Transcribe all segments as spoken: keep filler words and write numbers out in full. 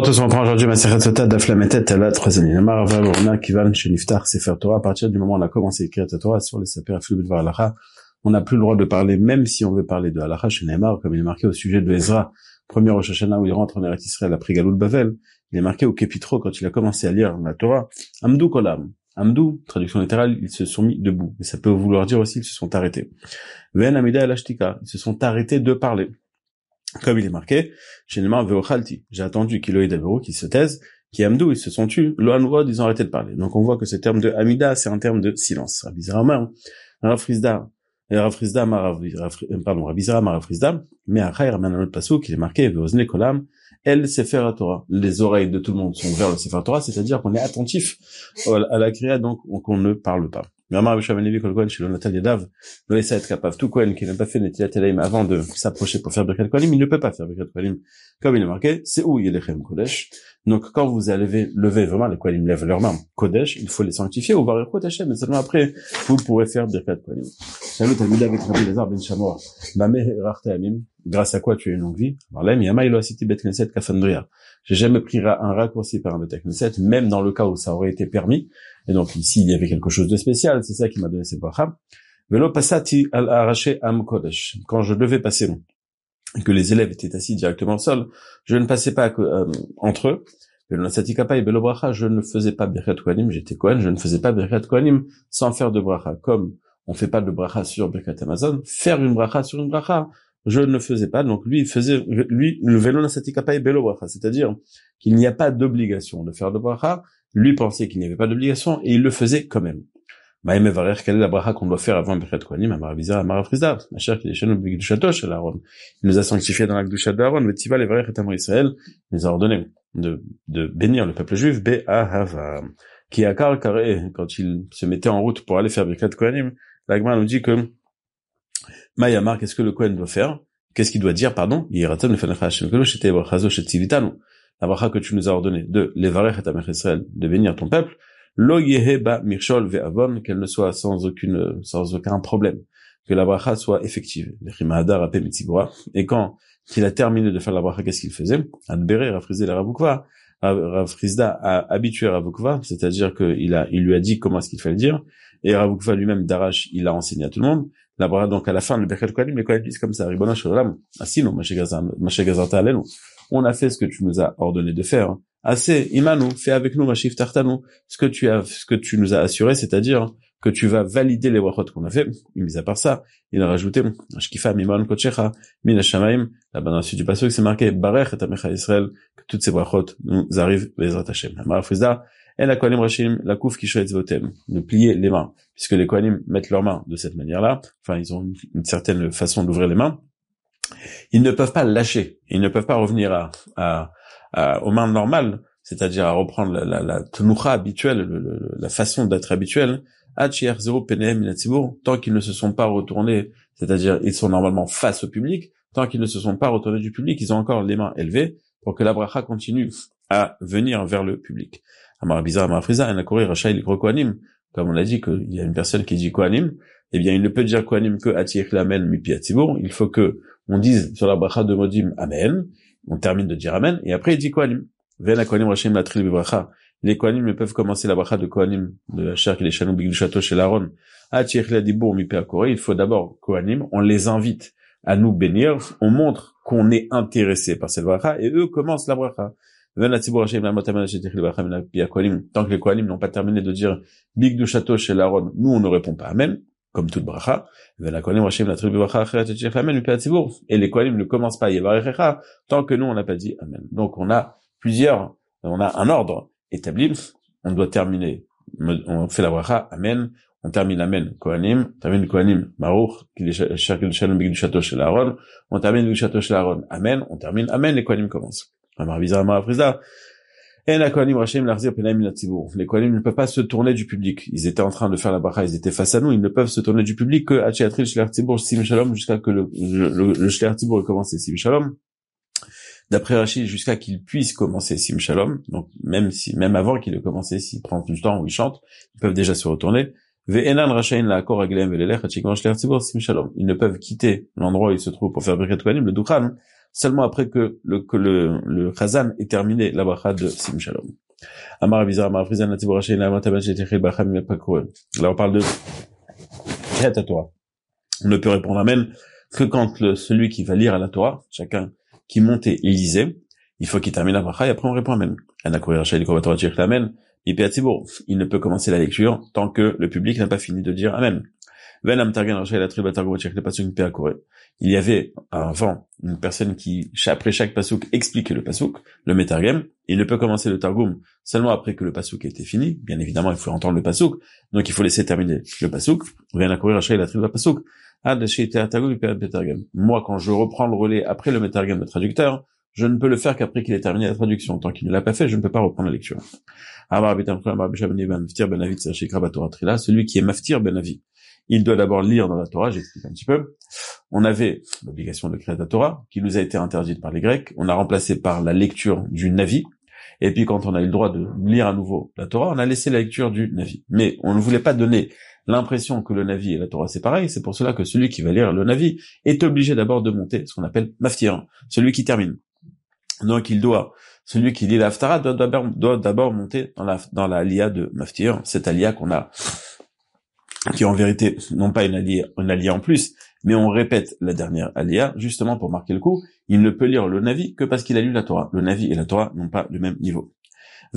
Bonjour à tous, on reprend aujourd'hui Masechet Sota Daf Lamed la troisième ligne. Amar Rav Orna Kivan Sheniftar Sefer Torah. À partir du moment où on a commencé à écrire la Torah sur les Saper Aflu Bidvar Halacha, on n'a plus le droit de parler, même si on veut parler de Halacha chez Neymar, comme il est marqué au sujet de Ezra, premier Rosh Hashanah où il rentre en Eretz Israël après Galout Bavel. Il est marqué au Kepitro quand il a commencé à lire la Torah. Amdou Kolam. Amdou, traduction littérale, ils se sont mis debout. Mais ça peut vouloir dire aussi qu'ils se sont arrêtés. Ven Amida Elashtika. Ils se sont arrêtés de parler. Comme il est marqué, chez Neymar Veochalti. J'ai attendu qu'il ait qui se taise, qui Amdou, ils se sont tus. Loanrod, ils ont arrêté de parler. Donc on voit que ce terme de Amida, c'est un terme de silence. Rabizarama, Rafrizda, Rafrizda, pardon, Rabizarama, Rafrizda, mais après, il ramène un autre passage qui est marqué, Veozne Kolam, El Sefer Torah. Les oreilles de tout le monde sont vers le Sefer Torah, c'est-à-dire qu'on est attentif à la kriya, donc qu'on ne parle pas. Tout Kohen qui n'a pas fait Netilat Elohim avant de s'approcher pour faire Birkat Kohanim, il ne peut pas faire Birkat Kohanim. Comme il est marqué, c'est où Yedechem Kodesh. Donc quand vous allez lever vraiment, les Kohanim lèvent leurs mains Kodesh, il faut les sanctifier ou Varechot Hashem, mais seulement après, vous pourrez faire Birkat Kohanim. Salut Talmud avec Rabbi Elazar ben Shamor. Bameh Rarte Amim. Grâce à quoi tu as une longue vie? Alors là, Miyama Ilo Asiti Bet Knesset Kafandria. J'ai jamais pris un raccourci par un Bet Knesset, même dans le cas où ça aurait été permis. Et donc ici, il y avait quelque chose de spécial, c'est ça qui m'a donné cette bracha. Velo passati al araché am kodesh. Quand je devais passer, et que les élèves étaient assis directement au sol, je ne passais pas euh, entre eux. Velo nasati kapa et belo bracha, je ne faisais pas birkat kohanim, j'étais kohen, je ne faisais pas birkat kohanim sans faire de bracha. Comme on fait pas de bracha sur birkat Amazon, faire une bracha sur une bracha, je ne faisais pas. Donc lui, il faisait, lui, le velo nasati kapa et belo bracha, c'est-à-dire qu'il n'y a pas d'obligation de faire de bracha. Lui pensait qu'il n'y avait pas d'obligation et il le faisait quand même. Maïm Evarer, quelle est la bracha qu'on doit faire avant Birkat Kohanim, Amar Abizar, Amar Afrizda, ma chère qui est chez nous, Bigdushato, chez l'Aaron. Il nous a sanctifié dans la Gdusha d'Aaron, mais Tiva, l'Evarer et Amar Israël, il nous a ordonné de, de bénir le peuple juif, Be'ahava. Qui a Karl Karé, quand il se mettait en route pour aller faire Birkat Kohanim, l'Agma nous dit que, Maïamar, qu'est-ce que le Kohen doit faire? Qu'est-ce qu'il doit dire, pardon? Yiraton, le Fenecha Hashem Kolo, Shete Evachazo, Shet Tivitanu. La bracha que tu nous as ordonné de l'Evarech et Amech Israël, de bénir ton peuple, lo yeheba mirshol ve'avon, qu'elle ne soit sans aucune, sans aucun problème, que la bracha soit effective. Et quand il a terminé de faire la bracha, qu'est-ce qu'il faisait? Adbere, Rafrizda, la Ravukva, Rafrizda a habitué Ravukva, c'est-à-dire qu'il a, il lui a dit comment est-ce qu'il fallait dire, et Ravukva lui-même d'Arash, il a enseigné à tout le monde. La bracha, donc à la fin, le Birkat Kohanim, les Kohanim disent comme ça, Ribona Shalom, Asino, Mashegazarta Alenu. On a fait ce que tu nous as ordonné de faire. Assez, Imanu, fais avec nous, Mashif Tartanu, ce que tu as, ce que tu nous as assuré, c'est-à-dire que tu vas valider les brachot qu'on a fait. Mis à part ça, il a rajouté, Ashkifa, Miman, Kochecha, Min Hashamaim, là-bas dans la suite du passage, c'est marqué, Barech et Amecha Israël, que toutes ces brachot nous arrivent, Bezrat Hashem. Amar Frizda, et la Kohanim Rashim, la Kouf Kishoetz Votem, de plier les mains, puisque les Kohanim mettent leurs mains de cette manière-là, enfin, ils ont une, une certaine façon d'ouvrir les mains. Ils ne peuvent pas lâcher, ils ne peuvent pas revenir à, à, à aux mains normales, c'est-à-dire à reprendre la, la, la tenucha habituelle, le, le, la façon d'être habituelle, tant qu'ils ne se sont pas retournés, c'est-à-dire ils sont normalement face au public, tant qu'ils ne se sont pas retournés du public, ils ont encore les mains élevées pour que la bracha continue à venir vers le public. Amar Bizarre, Amar Friza, Anakori, Rachaï, les Kohanim, comme on a dit qu'il y a une personne qui dit Kohanim, eh bien il ne peut dire Kohanim que Atiyech Lamen Mipi Atzibur, il faut que on dise sur la bracha de Modim Amen, on termine de dire Amen, et après il dit Kohanim. Vena Kohanim Rachim la Tril Bracha. Les Kohanim ne peuvent commencer la bracha de Kohanim, de la chair qui les chanou Bigdushato chez l'Aaron. Atiech la Dibour Mipi Akore, il faut d'abord Kohanim, on les invite à nous bénir, on montre qu'on est intéressé par cette bracha, et eux commencent la bracha. Vena Tibur Rachim la Motamana chez Techil Bracha Mipi Kohanim. Tant que les Kohanim n'ont pas terminé de dire Bigdushato chez l'Aaron, nous on ne répond pas Amen. Comme toute bracha, et les Kohanim ne commencent pas Yevarechecha tant que nous on n'a pas dit Amen. Donc on a plusieurs, on a un ordre établi, on doit terminer, on fait la bracha Amen, on termine Amen Kohanim, on termine Kohanim Maruch, qui est chacun Shalom Bigdushato chez l'Aaron, on termine Bigdushato chez l'Aaron Amen, on termine Amen, les Kohanim commencent. Amar Bizarre, Amar Afrizda. Et la Kohanim Rachim l'arzir penaim minatzibur. Les Kohanim ne peuvent pas se tourner du public. Ils étaient en train de faire la bracha, ils étaient face à nous, ils ne peuvent se tourner du public que Hachiatril Shler Tzibur Sim Shalom jusqu'à que le, le, le, le Shler Tzibur ait commencé Sim Shalom. D'après Rachid, jusqu'à qu'il puisse commencer Sim Shalom. Donc, même si, même avant qu'il ait commencé, s'il prend du temps où il chante, ils peuvent déjà se retourner. Ve'enan Rachain la Akor Aglem Velelech Hachikon Shler Tzibur Sim Shalom. Ils ne peuvent quitter l'endroit où ils se trouvent pour faire Birkat Kohanim, le Dukhan, seulement après que le, que le, le Chazan ait terminé la bracha de Sim Shalom. Amar Abizar, Amar Frizan, Nativor Hashem, Naama Tabat, Jetechel, Bracha, Mimapakouel. Là, on parle de Kriyat HaTorah. On ne peut répondre Amen que quand le, celui qui va lire à la Torah, chacun qui montait et lisait, il faut qu'il termine la bracha et après on répond Amen. Amen. Il ne peut commencer la lecture tant que le public n'a pas fini de dire Amen. Il y avait avant une personne qui, après chaque pasouk, expliquait le pasouk, le metargem. Il ne peut commencer le targum seulement après que le pasouk ait été fini. Bien évidemment, il faut entendre le pasouk, donc il faut laisser terminer le pasouk. Moi, quand je reprends le relais après le metargem, le traducteur, je ne peux le faire qu'après qu'il ait terminé la traduction. Tant qu'il ne l'a pas fait, je ne peux pas reprendre la lecture. Celui qui est maftir ben avi, il doit d'abord lire dans la Torah. J'explique un petit peu. On avait l'obligation de créer la Torah, qui nous a été interdite par les Grecs. On a remplacé par la lecture du Navi. Et puis quand on a eu le droit de lire à nouveau la Torah, on a laissé la lecture du Navi. Mais on ne voulait pas donner l'impression que le Navi et la Torah c'est pareil. C'est pour cela que celui qui va lire le Navi est obligé d'abord de monter ce qu'on appelle maftir, celui qui termine. Donc il doit, celui qui lit l'Haftara doit d'abord, doit d'abord monter dans la, dans la Aliyah de Maftir, cette Aliyah qu'on a, qui en vérité, non pas une Aliyah, une Aliyah en plus, mais on répète la dernière Aliyah, justement pour marquer le coup. Il ne peut lire le Navi que parce qu'il a lu la Torah. Le Navi et la Torah n'ont pas le même niveau. Il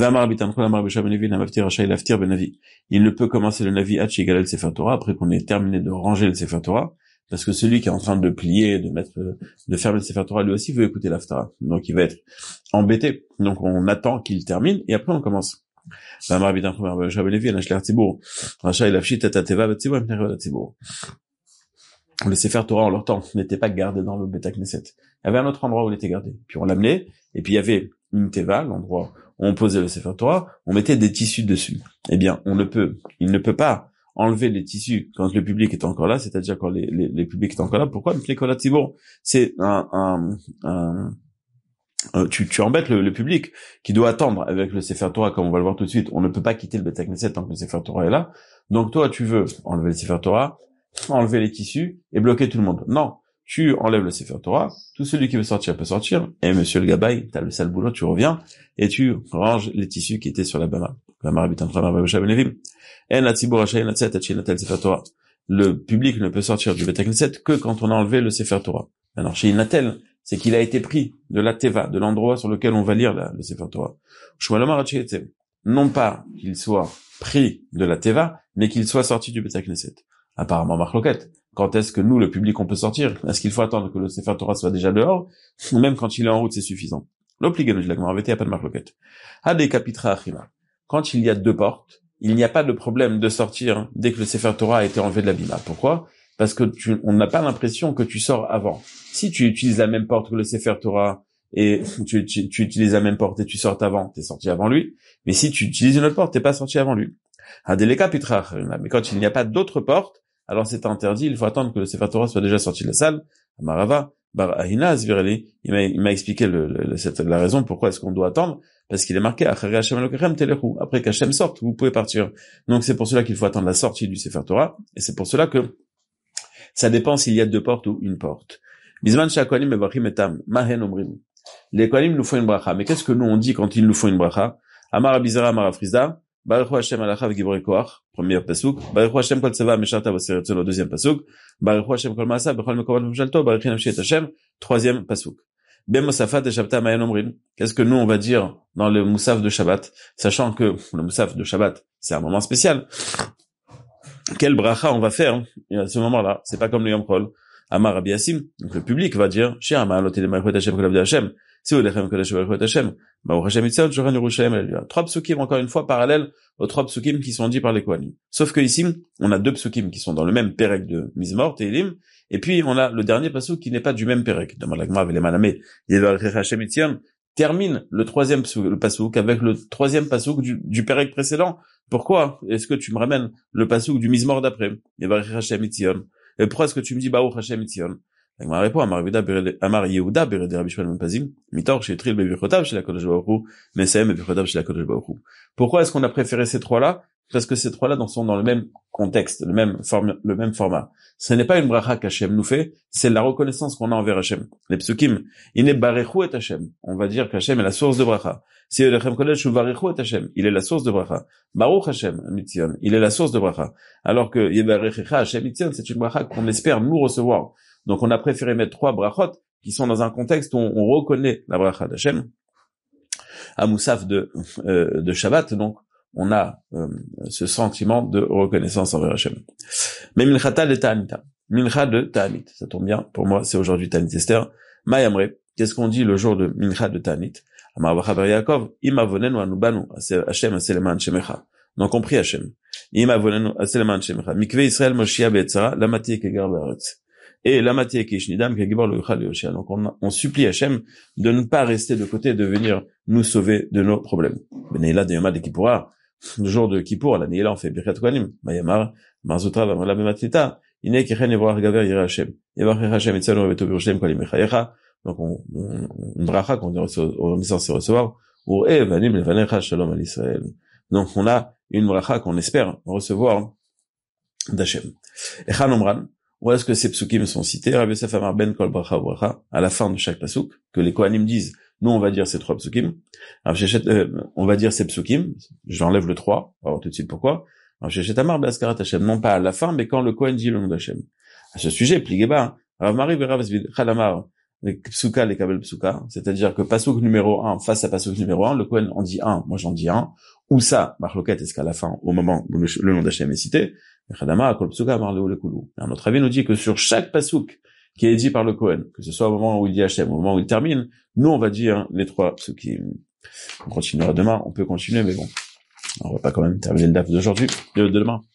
ne peut commencer le Navi à Chigalel le Sefer Torah, après qu'on ait terminé de ranger le Sefer Torah, parce que celui qui est en train de plier, de mettre, de fermer le Sefer Torah, lui aussi veut écouter l'Haftara. Donc il va être embêté. Donc on attend qu'il termine, et après on commence. Le Sefer Torah en leur temps n'était pas gardé dans le Beth Knesset. Il y avait un autre endroit où il était gardé. Puis on l'amenait, et puis il y avait une teva, l'endroit où on posait le Sefer Torah, on mettait des tissus dessus. Eh bien, on ne peut, il ne peut pas enlever les tissus quand le public est encore là, c'est-à-dire quand les, les, les publics sont encore là. Pourquoi? C'est un, un, un, un tu, tu embêtes le, le public qui doit attendre avec le Sefer Torah, comme on va le voir tout de suite. On ne peut pas quitter le Beth Knesset tant que le Sefer Torah est là. Donc toi, tu veux enlever le Sefer Torah, enlever les tissus et bloquer tout le monde. Non. Tu enlèves le Sefer Torah, tout celui qui veut sortir peut sortir, et monsieur le Gabaï, t'as le sale boulot, tu reviens, et tu ranges les tissus qui étaient sur la bama. Le public ne peut sortir du Beth Knesset que quand on a enlevé le Sefer Torah. Alors, chez Inatel, c'est qu'il a été pris de la teva, de l'endroit sur lequel on va lire la, le Sefer Torah. Non pas qu'il soit pris de la teva, mais qu'il soit sorti du Beth Knesset. Apparemment, Marloquette. Quand est-ce que nous, le public, on peut sortir? Est-ce qu'il faut attendre que le Sefer Torah soit déjà dehors? Ou même quand il est en route, c'est suffisant? L'obligation de la Gemara, il n'y a pas de marloquette. Hade kapitra achima. Quand il y a deux portes, il n'y a pas de problème de sortir dès que le Sefer Torah a été enlevé de la bima. Pourquoi? Parce que tu, on n'a pas l'impression que tu sors avant. Si tu utilises la même porte que le Sefer Torah et tu, tu, tu utilises la même porte et tu sors avant, t'es sorti avant lui. Mais si tu utilises une autre porte, t'es pas sorti avant lui. Hade kapitra achima. Mais quand il n'y a pas d'autre porte, alors c'est interdit, il faut attendre que le Sefer Torah soit déjà sorti de la salle. Amarava, bar ahina asvireli, il m'a, il m'a expliqué le, le, cette, la raison pourquoi est-ce qu'on doit attendre, parce qu'il est marqué, après qu'Hachem sorte, vous pouvez partir. Donc c'est pour cela qu'il faut attendre la sortie du Sefer Torah, et c'est pour cela que ça dépend s'il y a deux portes ou une porte. Bisman shakonim evachim etam, mahen omrim. Les kohanim nous font une bracha, mais qu'est-ce que nous on dit quand ils nous font une bracha? Amar abizara, amar afrizda, Baruch Hashem alacha v'giborei koach, premier pasuk. Baruch Hashem kol tzava mesharta v'seretzelo, deuxième pasuk. Baruch Hashem kol maasa b'chol mekomat v'mshalto, baruch nafshi et Hashem, troisième pasuk. Ben Mosafat et Shabbat Mayan Omrim. Qu'est-ce que nous on va dire dans le Moussaf de Shabbat, sachant que le Moussaf de Shabbat c'est un moment spécial. Quel bracha on va faire à ce moment-là? C'est pas comme le Yom Kol. Amar Rabbi Yassim, donc le public va dire Shir Amar Lotel Malchut Hashem Kol Avdei Hashem. C'est Olechem Kodesh Malchut Hashem. Baruch Hashem Yitzhak Joran Yerushalayim. Trois psukim encore une fois parallèles aux trois psukim qui sont dits par les Kohanim. Sauf que ici, on a deux psukim qui sont dans le même perek de Mizmor, Teilim, et puis on a le dernier pasuk qui n'est pas du même perek. Demande la Gemara avec les Manamé. Yedvarech Hashem Yitzhak termine le troisième pasuk avec le troisième pasuk du, du perek précédent. Pourquoi est-ce que tu me ramènes le pasuk du Mizmor d'après? Yedvarech Hashem Yitzhak. Et pourquoi est-ce que tu me dis Baruch Hashem Yitzhak? La Gemara répond Amar Yehuda Bered Rabbi Shmuel ben Pazim mitor shetril bevichotav shel HaKadosh Baruch Hu mesayem bevichotav shel HaKadosh Baruch Hu. Pourquoi est-ce qu'on a préféré ces trois-là parce que ces trois-là sont dans le même contexte, le même forme, le même format. Ce n'est pas une bracha qu'Hachem nous fait, c'est la reconnaissance qu'on a envers Hachem. Les psukim, il est barechu et Hachem. On va dire qu'Hachem est la source de bracha. Si Elechem Kodesh ou barechu et Hachem, il est la source de bracha. Baruch Hachem, Mitzion, il est la source de bracha. Alors que Yevarechecha Hachem Mitzion, c'est une bracha qu'on espère nous recevoir. Donc on a préféré mettre trois brachot qui sont dans un contexte où on reconnaît la bracha d'Hachem. À Moussaf de, euh, de Shabbat, donc, on a euh, ce sentiment de reconnaissance envers Hachem. Mais Minchata de Ta'anita. Mincha de Ta'anit. Ça tombe bien. Pour moi, c'est aujourd'hui Ta'anit Esther. Mayamre. Qu'est-ce qu'on dit le jour de Mincha de Ta'anit? Amar Vachaber Yaakov. Ima vonenu anubanu. Hachem aseleman shemecha. Donc, on prie Hachem. Ima vonenu aseleman shemecha. Mikve Israël Moshia be'etzara. Lamati kegar be'aretz. Et Lamati kishnidam kegibar lo yuchal yoshia. Donc, on, on supplie Hachem de ne pas rester de côté, de venir nous sauver de nos problèmes. Beneila de Yoma de Kippoura. Le jour de Kippour, l'année là, on fait Birkat Kohanim. Mayamar, Marzutra, Vamala Bematlita. Iné Kechen Yevorach Gaver Yira Hashem. Yevorach Hashem Etzanu Reveto Birushalem Kolim Mechayecha. Donc, on, on, une bracha qu'on est censé recevoir. Ou E Vanim Levanecha Shalom al Israël. Donc, on a une bracha qu'on espère recevoir d'Hachem. Echan Omran. Où est-ce que ces psukim sont cités? Rabbi Yosef Amar Ben Kol Bracha Bracha. À la fin de chaque pasuk, que les Kohanim disent, nous, on va dire ces trois psukim. Alors, euh, on va dire ces psukim. J'enlève le trois. On va voir tout de suite pourquoi. Alors, Shechet Amar Be'askarat Hashem. Non pas à la fin, mais quand le Kohen dit le nom d'Hachem. À ce sujet, Pligeba, Rav Mari Berav Zvid, Chalamar, les psuka, les kabel psuka. C'est-à-dire que pasuk numéro un, face à pasuk numéro un, le Kohen en dit un, moi j'en dis un. Ou ça, Marloket, est-ce qu'à la fin, au moment où le, le nom d'Hachem est cité, Chadama, Kol psuka, Amar Leo Lekulu. Un autre avis nous dit que sur chaque pasuk, qui est dit par le Kohen, que ce soit au moment où il dit Hachem, au moment où il termine, nous on va dire les trois psukim. On continuera demain, on peut continuer, mais bon, on va pas quand même terminer le daf d'aujourd'hui, de, de demain.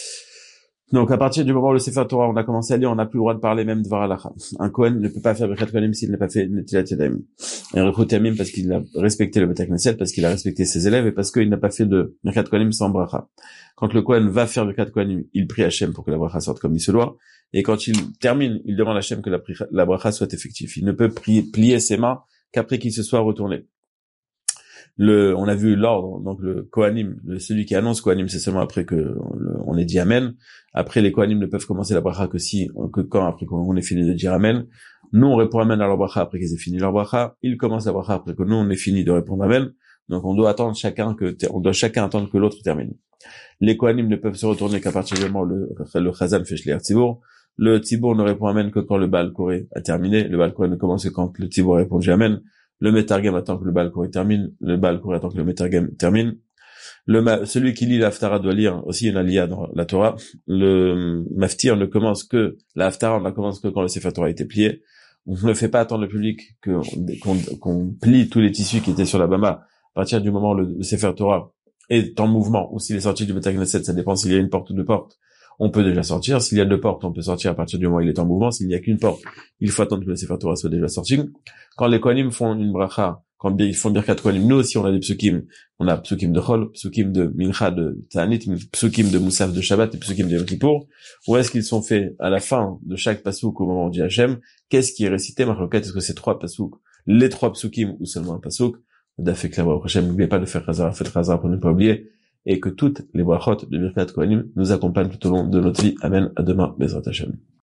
Donc à partir du moment où le Sefer Torah, on a commencé à lire, on n'a plus le droit de parler même de Dvar Halacha. Un Kohen ne peut pas faire Birkat Kohanim s'il n'a pas fait Netilat Yadayim. Et Rechut Yamim parce qu'il a respecté le Bet Knesset, parce qu'il a respecté ses élèves et parce qu'il n'a pas fait de Birkat Kohanim sans bracha. Quand le Kohen va faire Birkat Kohanim, il prie Hachem pour que la bracha sorte comme il se doit. Et quand il termine, il demande à Hachem que la, la bracha soit effective. Il ne peut plier, plier ses mains qu'après qu'il se soit retourné. Le, on a vu l'ordre, donc le Kohanim, le, celui qui annonce Kohanim, c'est seulement après que le, on ait dit Amen. Après, les Kohanim ne peuvent commencer la bracha que si, que quand après qu'on ait fini de dire Amen. Nous, on répond Amen à leur bracha après qu'ils aient fini leur bracha. Ils commencent la bracha après que nous, on ait fini de répondre Amen. Donc, on doit attendre chacun que, on doit chacun attendre que l'autre termine. Les Kohanim ne peuvent se retourner qu'à partir du moment où le, le Chazan fait Shliach Tzibour. Le Tzibour ne répond Amen que quand le Baal Koré a terminé. Le Baal Koré ne commence que quand le Tzibour a répondu Amen. Le Metargem attend que le Baal Koré termine. Le Baal Koré attend que le Metargem termine. Le, celui qui lit l'Haftara doit lire aussi une aliyah dans la Torah. Le Maftir ne commence que, la Haftara, on ne commence que quand le Sefer Torah a été plié. On ne fait pas attendre le public que, qu'on, qu'on plie tous les tissus qui étaient sur la Bama. À partir du moment où le, le Sefer Torah est en mouvement, ou s'il est sorti du Bet Knesset, ça dépend s'il y a une porte ou deux portes. On peut déjà sortir. S'il y a deux portes, on peut sortir à partir du moment où il est en mouvement. S'il n'y a qu'une porte, il faut attendre que le Sefer Torah soit déjà sorti. Quand les Kohanim font une bracha, quand ils font Birkat Kohanim, nous aussi on a des psukim. On a psukim de Chol, psukim de Mincha de Ta'anit, psukim de Moussaf de Shabbat et psukim de Yom Kippour. Où est-ce qu'ils sont faits à la fin de chaque pasuk au moment où on dit Hachem? Qu'est-ce qui est récité? Marloket, est-ce que c'est trois pasuk, les trois psukim ou seulement un pasuk? Dafek la Hachem, n'oubliez pas de faire Khazar, faites Khazar pour ne pas oublier. Et que toutes les brachot de Birkat Kohanim nous accompagnent tout au long de notre vie. Amen. À demain. Bezrat Hashem.